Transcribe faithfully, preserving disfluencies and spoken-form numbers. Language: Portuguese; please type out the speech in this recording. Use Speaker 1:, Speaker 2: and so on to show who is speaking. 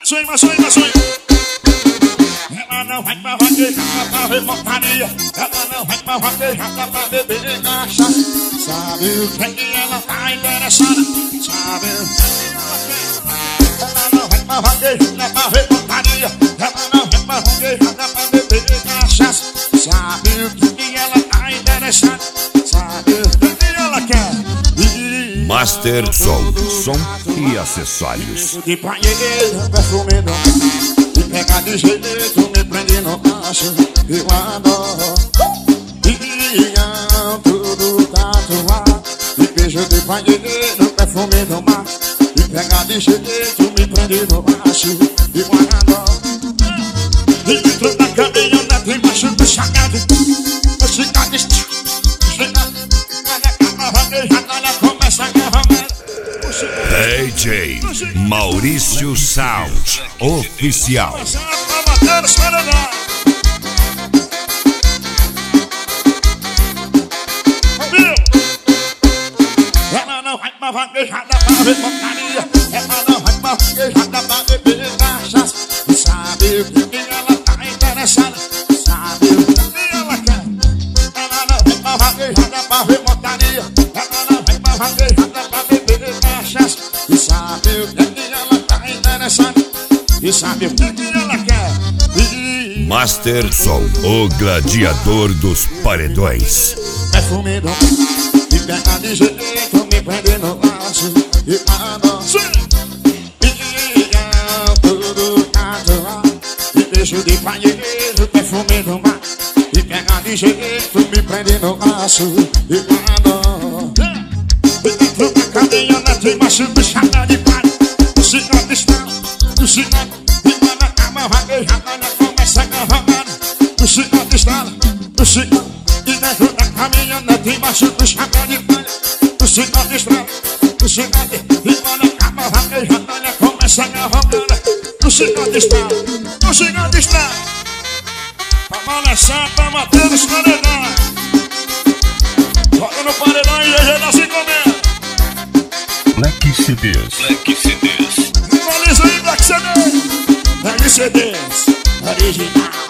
Speaker 1: Sonho, mas sonho, mas sonho. Ela não vai pra vaquejada pra ver montaria. Ela não vai pra vaquejada pra beber cachaça. Sabe o que é que ela tá interessada? Sabe o que ela quer? Ela não vai pra vaquejada pra ver montaria. Ela não vai pra vaquejada pra beber cachaça. Sabe o que ela tá interessada? Sabe o que ela quer?
Speaker 2: Master Som, som e acessórios.
Speaker 1: De banheiro, perfume do me pega de jeito, me prende no cacho. Eu adoro e tudo tatuado. Me beijo de banheiro, perfume do mar. Me pega de jeito, me prende no cacho. Eu adoro. E dentro da caminhonete, embaixo do chagado, o chicado está chegando. Ela vaquejada, ela começa a derramar.
Speaker 2: D J Maurício Sound Oficial.
Speaker 1: Ela não vai pra vaquejada pra ver porcaria. Ela não vai pra vaquejada pra beber cachaça. Sabe o que ela tá interessada? Sabe o que ela quer? Ela não vai pra vaquejada pra ver porcaria. Ela não vai pra vaquejada pra beber cachaça. E sabe o que ela tá interessada? E sabe o que ela quer? E...
Speaker 2: Master Som, o gladiador dos paredões.
Speaker 1: Perfume do me pega de jeito, me prende no laço. E manda e tudo tatuado. Me deixo de banheiro, perfume do mar. Me pega de jeito, me prende no laço. E manda e dentro da caminhonete, embaixo do chata de palha. O sinal de estrela, o sinal e manda a cama vaquejada, ela começa a cavalgar. O sinal de estrela, o sinal e dentro da caminhonete, embaixo do chata de palha. O sinal de estrela, o sinal de e manda a cama vaquejada, ela começa a cavalgar. O sinal de estrela, o sinal de estrela. Pra balançar, pra bater nos paredões. Bota no paredão e hoje nasce comendo.
Speaker 2: Black C Ds.
Speaker 3: Black C Ds.
Speaker 1: Visualiza aí, Black C Ds. Black C Ds original.